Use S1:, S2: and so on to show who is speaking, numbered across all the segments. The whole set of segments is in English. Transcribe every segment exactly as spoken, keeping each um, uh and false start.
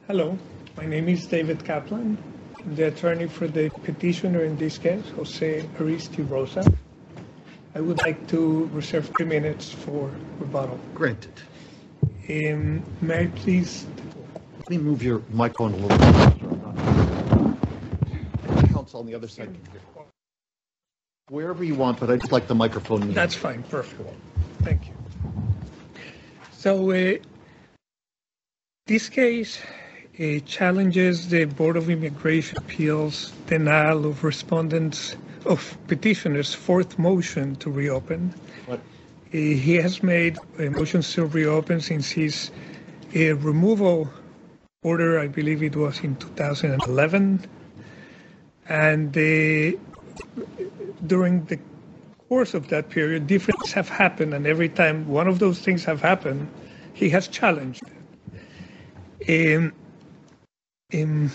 S1: Hello, my name is David Kaplan. I'm the attorney for the petitioner in this case, Jose Aristi Rosa. I would like to reserve three minutes for rebuttal.
S2: Granted.
S1: Um, may I please?
S2: Let me move your microphone a little bit. Counsel on the other side. Wherever you want, but I'd just like the microphone.
S1: That's fine, perfect. Thank you. So, uh, this case uh, challenges the Board of Immigration Appeals denial of respondents of petitioners' fourth motion to reopen.
S2: What?
S1: Uh, he has made uh, motions to reopen since his uh, removal order, I believe it was in two thousand eleven, and uh, during the course of that period, different things have happened, and every time one of those things have happened, he has challenged it. Um, um,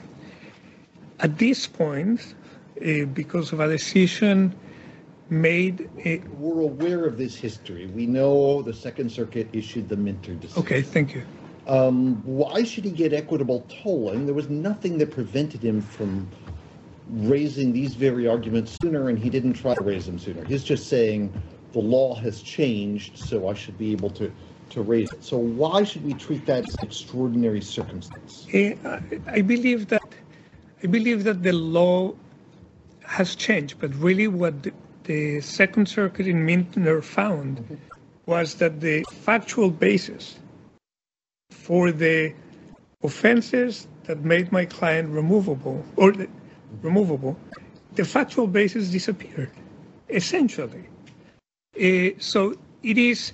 S1: at this point, uh, because of a decision made... Uh,
S2: We're aware of this history. We know the Second Circuit issued the Minter decision.
S1: okay, thank you.
S2: Um, why should he get equitable tolling? There was nothing that prevented him from raising these very arguments sooner, and he didn't try to raise them sooner. He's just saying the law has changed, so I should be able to, to raise it. So why should we treat that as an extraordinary circumstance?
S1: I, I believe that I believe that the law has changed, but really what the, the Second Circuit in Mintner found mm-hmm. was that the factual basis for the offenses that made my client removable, or the, removable, the factual basis disappeared, essentially. Uh, so it is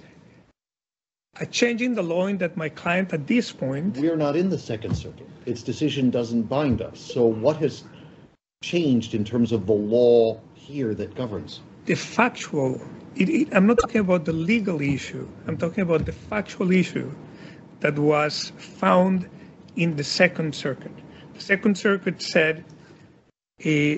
S1: a change in the law in that my client at this point...
S2: We are not in the Second Circuit. Its decision doesn't bind us. So what has changed in terms of the law here that governs?
S1: The factual, it, it, I'm not talking about the legal issue. I'm talking about the factual issue that was found in the Second Circuit. The Second Circuit said uh,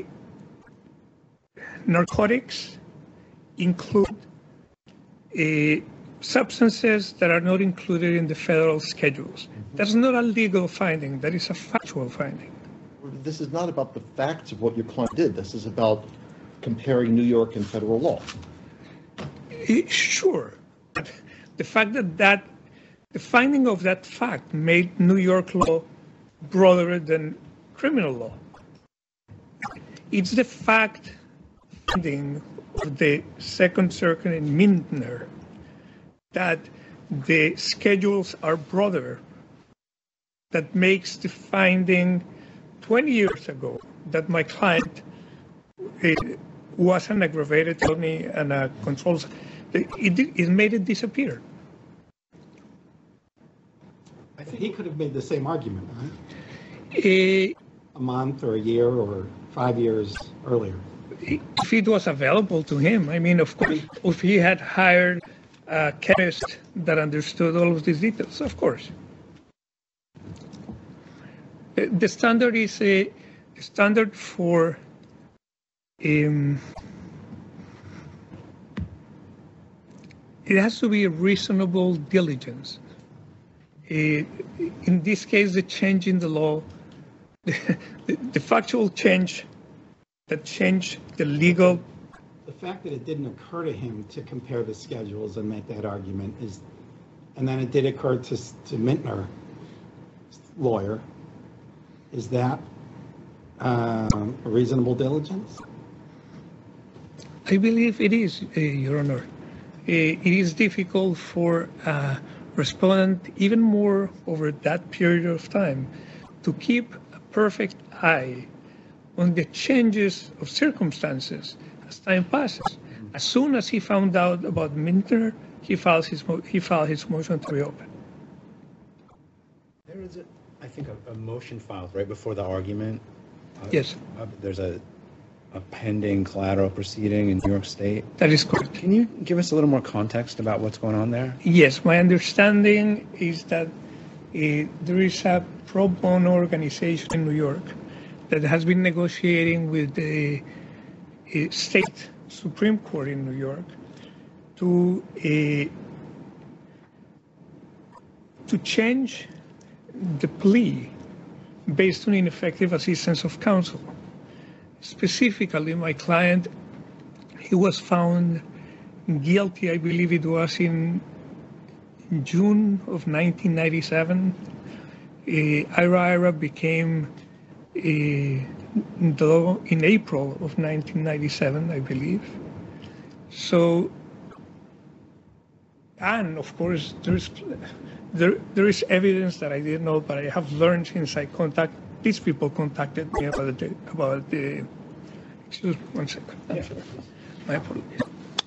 S1: narcotics include uh, substances that are not included in the federal schedules. Mm-hmm. That's not a legal finding. That is a factual finding.
S2: This is not about the facts of what your client did. This is about comparing New York and federal law.
S1: Uh, sure. But the fact that that The finding of that fact made New York law broader than criminal law. It's the fact finding of the Second Circuit in Mintner that the schedules are broader that makes the finding twenty years ago that my client it was an aggravated felony and a control, it, it made it disappear.
S3: I think he could have made the same argument, right?
S1: Uh,
S3: a month or a year or five years earlier.
S1: If it was available to him, I mean, of course, if he had hired a chemist that understood all of these details, of course. The standard is a standard for um, it has to be a reasonable diligence. Uh, in this case, the change in the law, the, the, the factual change that changed the legal...
S3: The fact that it didn't occur to him to compare the schedules and make that argument is, and then it did occur to, to Mintner, lawyer, is that um, a reasonable diligence?
S1: I believe it is, uh, Your Honor. Uh, it is difficult for... Uh, respondent, even more over that period of time, to keep a perfect eye on the changes of circumstances as time passes. As soon as he found out about Mintner, he filed his he filed his motion to reopen.
S4: There is, a, I think, a, a motion filed right before the argument. Uh,
S1: yes.
S4: Uh, there's a a pending collateral proceeding in New York State.
S1: That is correct.
S4: Can you give us a little more context about what's going on there?
S1: Yes, my understanding is that uh, there is a pro bono organization in New York that has been negotiating with the uh, state Supreme Court in New York to uh, to change the plea based on ineffective assistance of counsel. Specifically, my client, he was found guilty, I believe it was in June of nineteen ninety-seven. Uh, IRA-IRA became a law in April of nineteen ninety-seven, I believe. So, and of course, there's there there is evidence that I didn't know, but I have learned since I contact these people contacted me about the about the. Excuse me, one second. I'm
S4: Yeah.
S1: sorry. My apologies.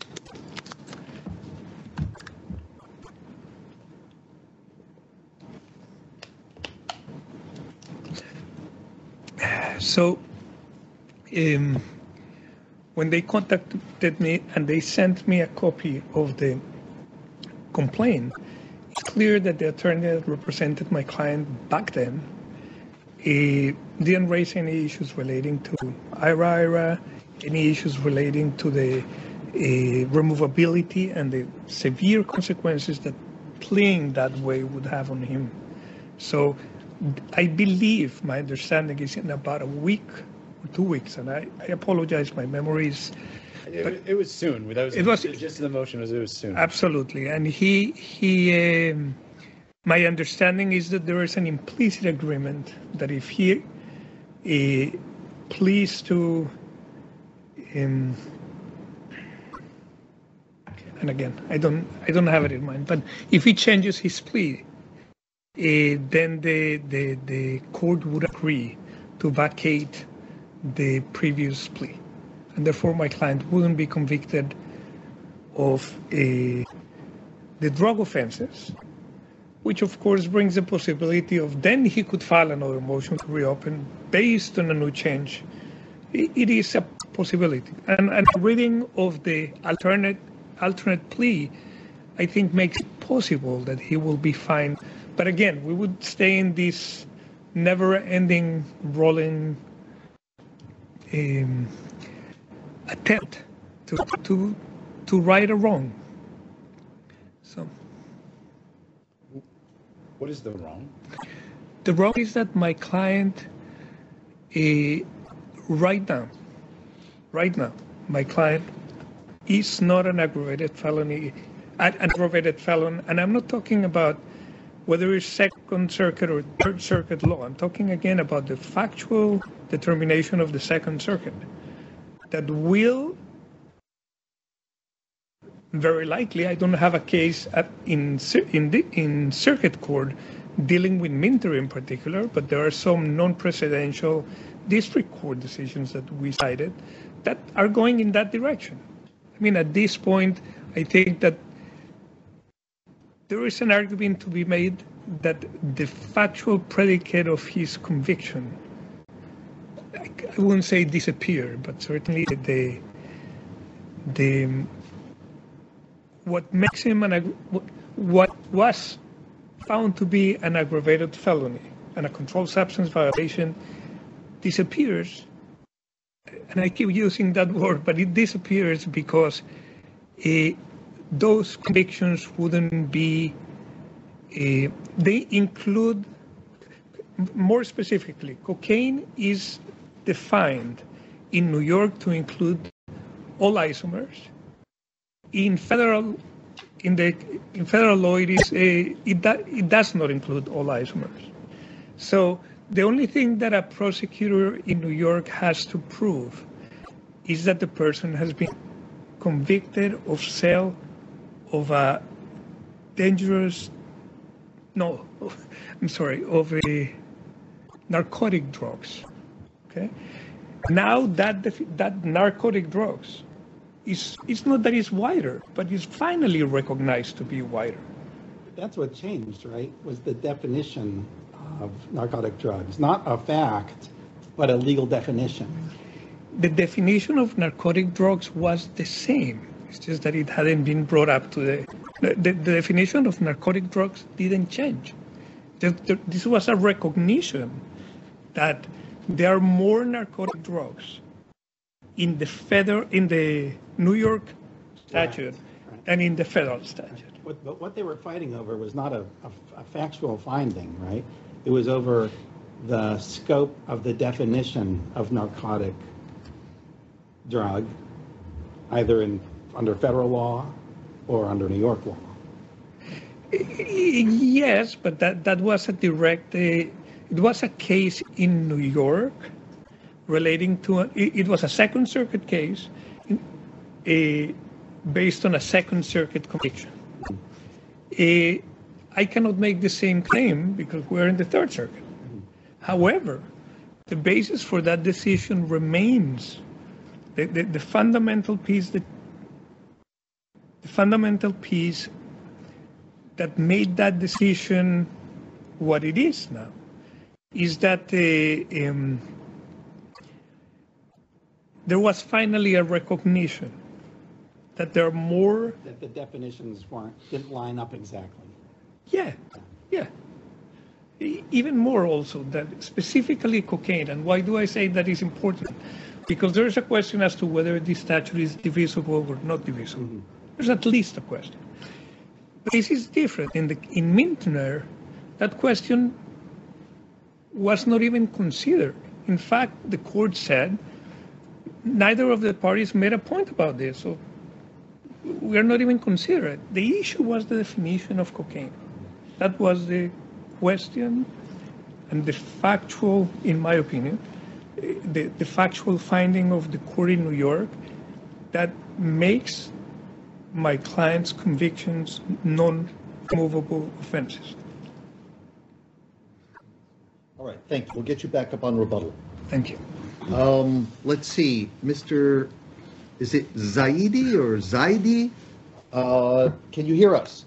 S1: So, um, when they contacted me and they sent me a copy of the complaint, it's clear that the attorney that represented my client back then uh, didn't raise any issues relating to IRA-IRA, any issues relating to the uh, removability and the severe consequences that pleading that way would have on him. So I believe my understanding is in about a week or two weeks, and I, I apologize, my memory is
S4: It, wa- it was soon. That was,
S1: It was-
S4: just the motion was it was soon.
S1: absolutely. And he, he, um, my understanding is that there is an implicit agreement that if he uh, pleads to, um, and again, I don't, I don't have it in mind, but if he changes his plea, Uh, then the, the the court would agree to vacate the previous plea, and therefore my client wouldn't be convicted of uh, the drug offenses, which of course brings the possibility of then he could file another motion to reopen based on a new change. It, it is a possibility, and and reading of the alternate alternate plea, I think makes it possible that he will be fined. But again, we would stay in this never-ending, rolling um, attempt to to to right a wrong. So
S4: What is the wrong?
S1: the wrong is that my client, uh, right now, right now, my client is not an aggravated felony, an aggravated felon, and I'm not talking about whether it's Second Circuit or Third Circuit law. I'm talking again about the factual determination of the Second Circuit that will, very likely, I don't have a case at, in in the, in Circuit Court dealing with Minter in particular, but there are some non-presidential district court decisions that we cited that are going in that direction. I mean, at this point, I think that there is an argument to be made that the factual predicate of his conviction, I I wouldn't say disappeared, but certainly the the what makes him an ag- what was found to be an aggravated felony and a controlled substance violation disappears. And I keep using that word, but it disappears because uh, those convictions wouldn't be, uh, they include, more specifically, cocaine is defined in New York to include all isomers. In federal, in the in federal law, it is a, it, do, it does not include all isomers. So the only thing that a prosecutor in New York has to prove is that the person has been convicted of sale of a dangerous, no, I'm sorry, of a narcotic drugs, okay? Now that the, that narcotic drugs is, it's not that it's wider, but it's finally recognized to be wider.
S3: That's what changed, right? Was the definition of narcotic drugs, not a fact, but a legal definition.
S1: The definition of narcotic drugs was the same. It's just that it hadn't been brought up to the, the, the definition of narcotic drugs didn't change. The, the, this was a recognition that there are more narcotic drugs in the federal, in the New York statute
S3: right.
S1: than in the federal statute.
S3: What, but what they were fighting over was not a, a, a factual finding, right? It was over the scope of the definition of narcotic drug, either in under federal law or under New York law.
S1: Yes, but that, that was a direct, uh, it was a case in New York relating to, a, it, it was a Second Circuit case in, uh, based on a Second Circuit conviction. Uh, I cannot make the same claim because we're in the Third Circuit. However, the basis for that decision remains the, the, the fundamental piece that the fundamental piece that made that decision what it is now is that uh, um, there was finally a recognition that there are more.
S3: That the definitions weren't didn't line up exactly.
S1: Yeah, yeah. Even more also that specifically cocaine. And why do I say that is important? Because there is a question as to whether this statute is divisible or not divisible. Mm-hmm. There's at least a question. But this is different. In the in Mintner, that question was not even considered. In fact, the court said neither of the parties made a point about this. So we are not even considered. The issue was the definition of cocaine. That was the question, and the factual, in my opinion, the, the factual finding of the court in New York that makes my client's convictions non-removable offenses.
S2: All right, thank you. We'll get you back up on rebuttal.
S1: Thank you.
S2: Um, let's see, Mister Is it Zaidi or Zaidi? Uh, can you hear us?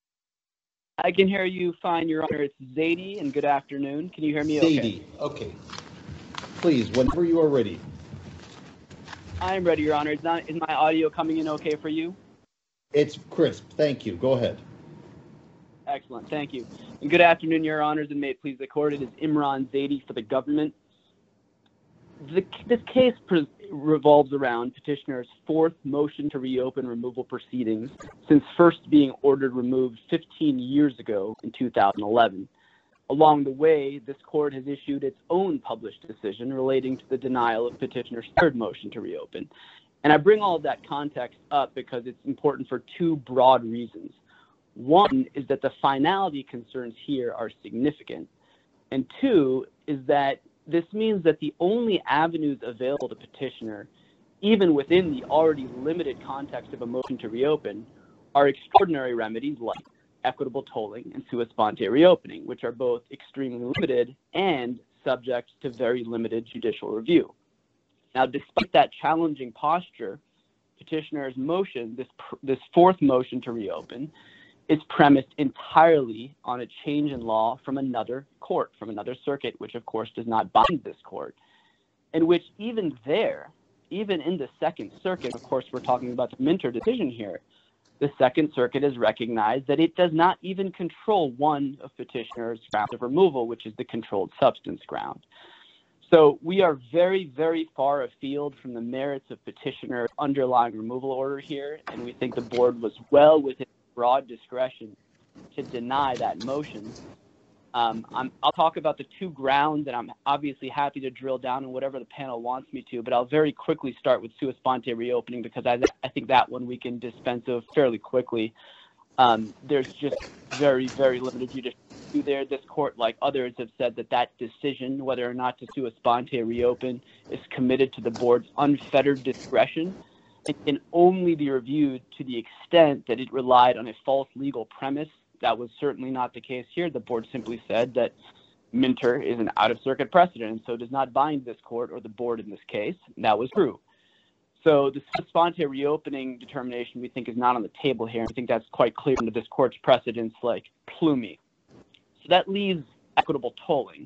S5: I can hear you fine, Your Honor. It's Zaidi, and good afternoon. Can you hear me okay?
S2: Zaidi, okay. Please, whenever you are ready.
S5: I'm ready, Your Honor. Is, not, is my audio coming in okay for you?
S2: It's crisp. Thank you. Go ahead.
S5: Excellent. Thank you. And good afternoon, Your Honors, and may it please the Court. It is Imran Zaidi for the government. The, this case pre- revolves around petitioner's fourth motion to reopen removal proceedings since first being ordered removed fifteen years ago in two thousand eleven. Along the way, this court has issued its own published decision relating to the denial of petitioner's third motion to reopen. And I bring all of that context up because it's important for two broad reasons. One is that the finality concerns here are significant. And two is that this means that the only avenues available to petitioner, even within the already limited context of a motion to reopen, are extraordinary remedies like equitable tolling and sua sponte reopening, which are both extremely limited and subject to very limited judicial review. Now, despite that challenging posture, petitioner's motion, this, this fourth motion to reopen, is premised entirely on a change in law from another court, from another circuit, which of course does not bind this court, in which even there, even in the Second Circuit, of course we're talking about the Minter decision here, the Second Circuit has recognized that it does not even control one of petitioner's grounds of removal, which is the controlled substance ground. So we are very, very far afield from the merits of petitioner's underlying removal order here, and we think the board was well within broad discretion to deny that motion. Um, I'm, I'll talk about the two grounds, and I'm obviously happy to drill down on whatever the panel wants me to, but I'll very quickly start with sua sponte reopening because I, I think that one we can dispense of fairly quickly. Um, there's just very, very limited judicial review there. This court, like others, have said that that decision, whether or not to sua sponte reopen, is committed to the board's unfettered discretion and can only be reviewed to the extent that it relied on a false legal premise. That was certainly not the case here. The board simply said that Minter is an out-of-circuit precedent and so does not bind this court or the board in this case. That was true. So the sua sponte reopening determination we think is not on the table here. I think that's quite clear under this court's precedents like Plumey. So that leaves equitable tolling.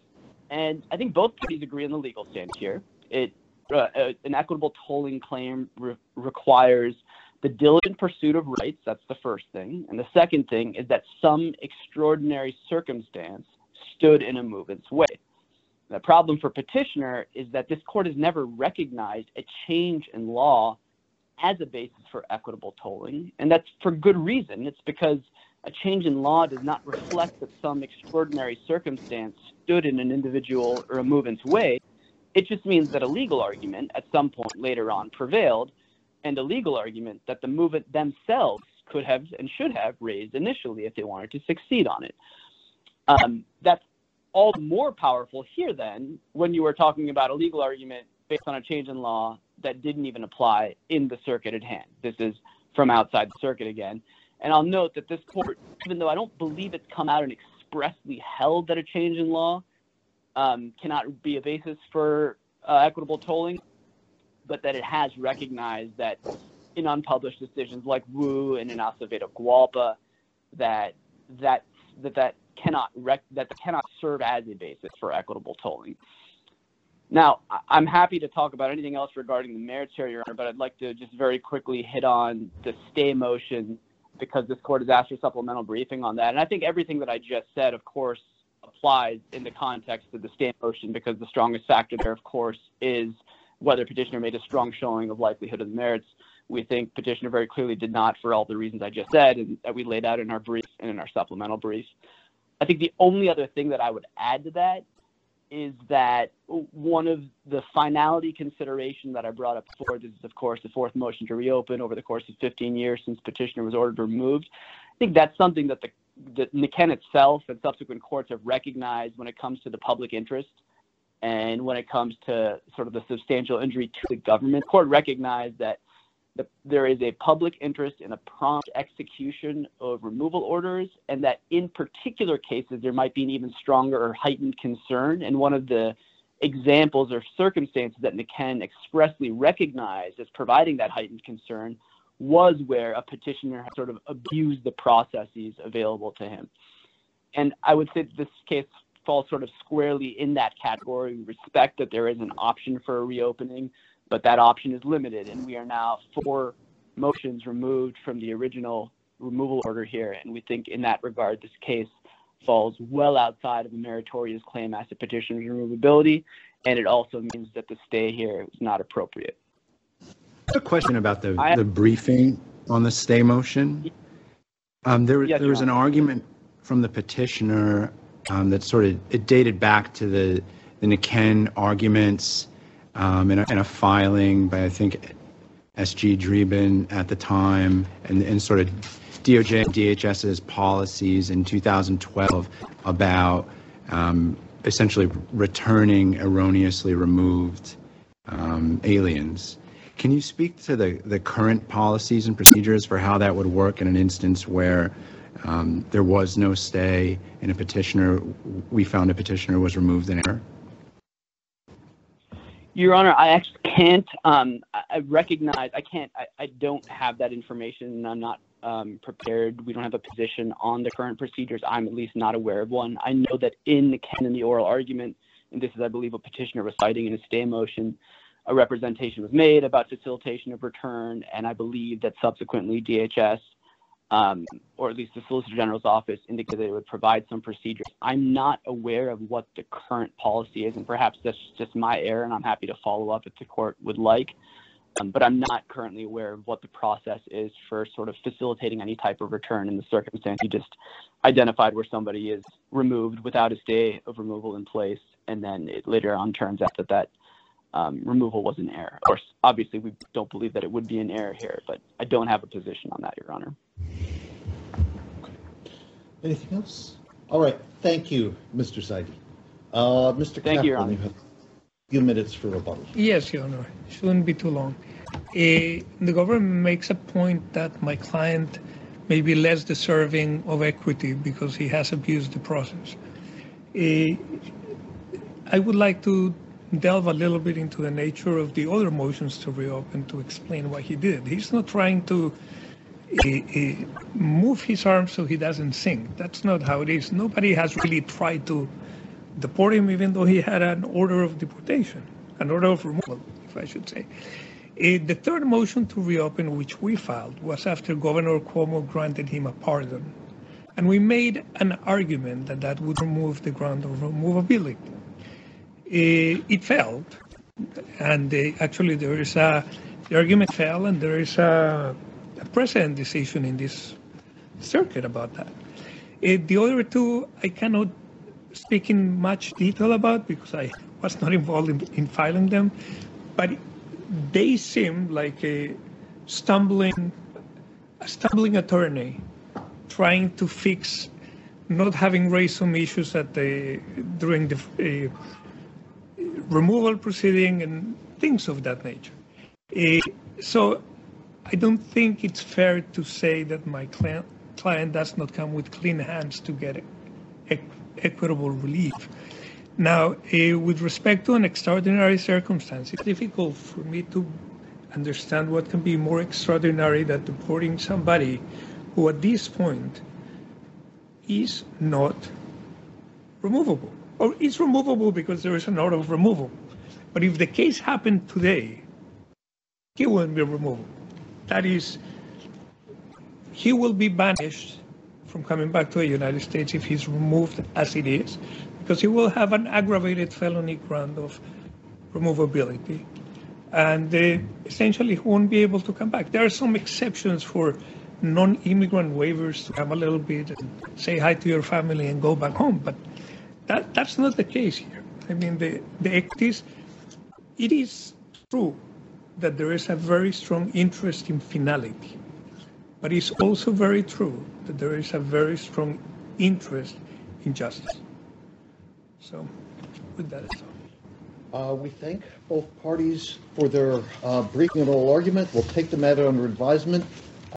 S5: And I think both parties agree on the legal stance here. It uh, an equitable tolling claim re- requires the diligent pursuit of rights. That's the first thing. And the second thing is that some extraordinary circumstance stood in a movement's way. The problem for petitioner is that this court has never recognized a change in law as a basis for equitable tolling, and that's for good reason. It's because A change in law does not reflect that some extraordinary circumstance stood in an individual or a movement's way. It just means that a legal argument at some point later on prevailed, and a legal argument that the movement themselves could have and should have raised initially if they wanted to succeed on it. Um, that's all the more powerful here then when you are talking about a legal argument based on a change in law that didn't even apply in the circuit at hand. This is from outside the circuit again. And I'll note that this court, even though I don't believe it's come out and expressly held that a change in law um, cannot be a basis for uh, equitable tolling, but that it has recognized that in unpublished decisions like Wu and in Acevedo Gualpa, that that that that cannot rec- that cannot serve as a basis for equitable tolling. Now, I'm happy to talk about anything else regarding the merits here, Your Honor, but I'd like to just very quickly hit on the stay motion because this court has asked for supplemental briefing on that. And I think everything that I just said, of course, applies in the context of the stay motion because the strongest factor there, of course, is whether petitioner made a strong showing of likelihood of the merits. We think petitioner very clearly did not for all the reasons I just said and that we laid out in our brief and in our supplemental brief. I think the only other thing that I would add to that is that one of the finality consideration that I brought up before, this is, of course, the fourth motion to reopen over the course of fifteen years since petitioner was ordered removed. I think that's something that the that Niken itself and subsequent courts have recognized when it comes to the public interest and when it comes to sort of the substantial injury to the government. The court recognized that the, there is a public interest in a prompt execution of removal orders, and that in particular cases there might be an even stronger or heightened concern. And one of the examples or circumstances that Niken expressly recognized as providing that heightened concern was where a petitioner had sort of abused the processes available to him. And I would say that this case falls sort of squarely in that category. We respect that there is an option for a reopening, but that option is limited, and we are now four motions removed from the original removal order here, and we think in that regard this case falls well outside of a meritorious claim as to petitioner's removability, and it also means that the stay here is not appropriate.
S4: A question about the,
S5: I,
S4: the briefing on the stay motion. Um, there,
S5: yes,
S4: there was an argument from the petitioner um, that sort of, it dated back to the, the Niken arguments um, in, a, in a filing by, I think, S G Dreeben at the time, and, and sort of D O J and D H S's policies in two thousand twelve about um, essentially returning erroneously removed um, aliens. Can you speak to the, the current policies and procedures for how that would work in an instance where um, there was no stay and a petitioner, we found a petitioner was removed in error?
S5: Your Honor, I actually can't, um, I recognize, I can't, I, I don't have that information, and I'm not um, prepared. We don't have a position on the current procedures. I'm at least not aware of one. I know that in the Ken in the oral argument, and this is, I believe, a petitioner reciting in a stay motion, a representation was made about facilitation of return, and I believe that subsequently D H S, um, or at least the Solicitor General's office, indicated they would provide some procedures. I'm not aware of what the current policy is, and perhaps that's just my error, and I'm happy to follow up if the court would like. Um, but I'm not currently aware of what the process is for sort of facilitating any type of return in the circumstance you just identified, where somebody is removed without a stay of removal in place, and then it later on turns out that that um, removal was an error. Of course, obviously, we don't believe that it would be an error here, but I don't have a position on that, Your Honor.
S2: Anything else? All right. Thank you, Mister Zaidi. Uh, Mister
S5: Thank you, Your
S2: Kaplan,
S5: Honor.
S2: you have a few minutes for rebuttal.
S1: Yes, Your Honor. Shouldn't be too long. Uh, the government makes a point that my client may be less deserving of equity because he has abused the process. Uh, I would like to delve a little bit into the nature of the other motions to reopen to explain what he did. He's not trying to uh, uh, move his arm so he doesn't sink. That's not how it is. Nobody has really tried to deport him, even though he had an order of deportation, an order of removal, if I should say. Uh, the third motion to reopen, which we filed, was after Governor Cuomo granted him a pardon. And we made an argument that that would remove the ground of removability. Uh, it failed, and uh, actually there is a, the argument fell, and there is a, a precedent decision in this Circuit about that. Uh, the other two, I cannot speak in much detail about because I was not involved in, in filing them, but they seem like a stumbling, a stumbling attorney trying to fix not having raised some issues at the during the uh, removal proceeding and things of that nature. Uh, so I don't think it's fair to say that my client, client does not come with clean hands to get e- equitable relief. Now, uh, with respect to an extraordinary circumstance, it's difficult for me to understand what can be more extraordinary than deporting somebody who at this point is not removable, or is removable because there is an order of removal. But if the case happened today, he wouldn't be removable. That is, he will be banished from coming back to the United States if he's removed as it is, because he will have an aggravated felony ground of removability. And uh, essentially, he won't be able to come back. There are some exceptions for non-immigrant waivers to come a little bit and say hi to your family and go back home, but that, that's not the case here. I mean, the, the equities, it is true that there is a very strong interest in finality, but it's also very true that there is a very strong interest in justice. So with that, it's all.
S2: Uh, we thank both parties for their uh, briefing and oral argument. We'll take the matter under advisement.